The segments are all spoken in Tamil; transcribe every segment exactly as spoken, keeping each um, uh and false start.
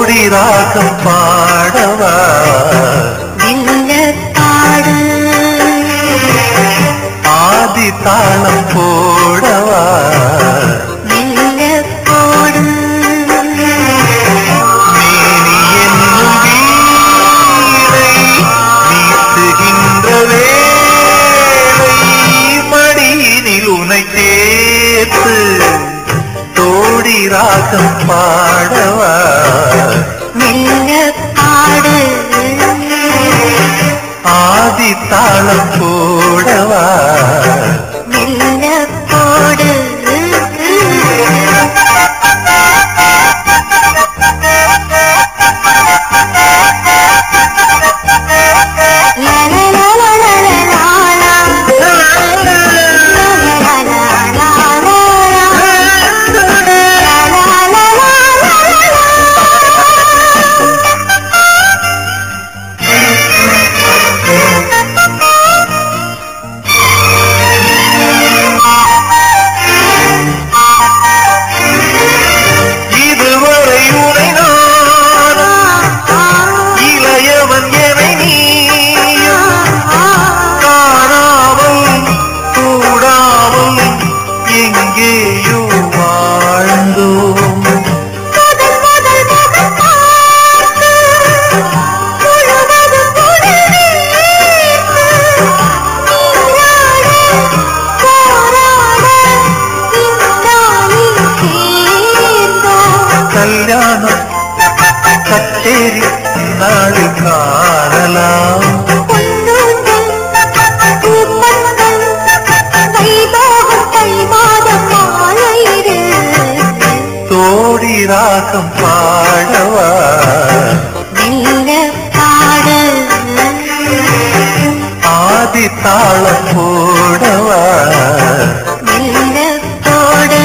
தோடி ராகம் பாடவா வெள்ளக்காடு ஆதி தாளம் போடவா வெள்ளக்கோடு வீசுகின்ற வேளை மடியினில் உனை சேர்த்து தோடி ராகம் பாடவா வெள்ளக்காடு ஆதி தாளம் போடவா வெள்ளக்கோடு கல்யாணம் கச்சேரி நாளை காணலாம் தோடி ராகம் பாடவா வெள்ளக்காடு ஆதி தாளம் போடவா வெள்ளக்கோடு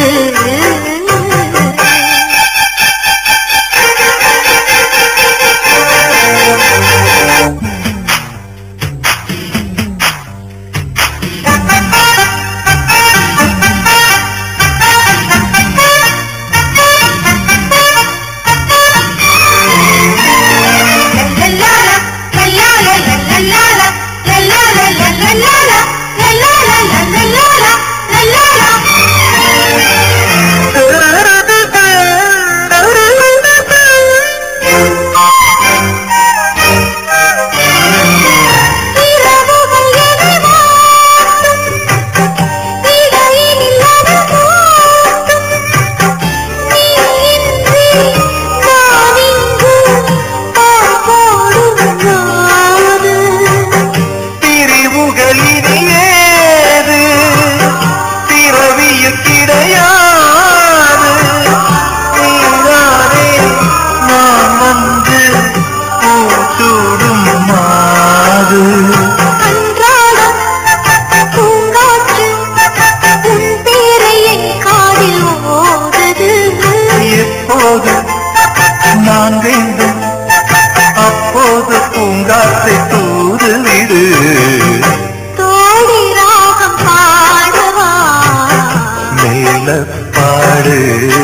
நான் வேண்டும் அப்போது பூங்காற்றை தூது விடு தோடி ராகம் பாடவா மேல பாடு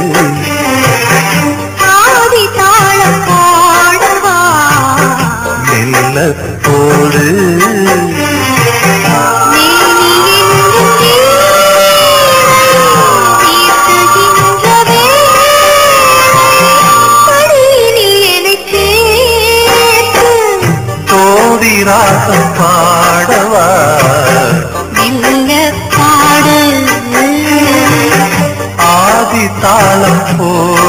ஆதி தாளம் போடவா மெல்ல போடு ராகம் பாடவா வெள்ளக்காடு ஆதி தாளம் போ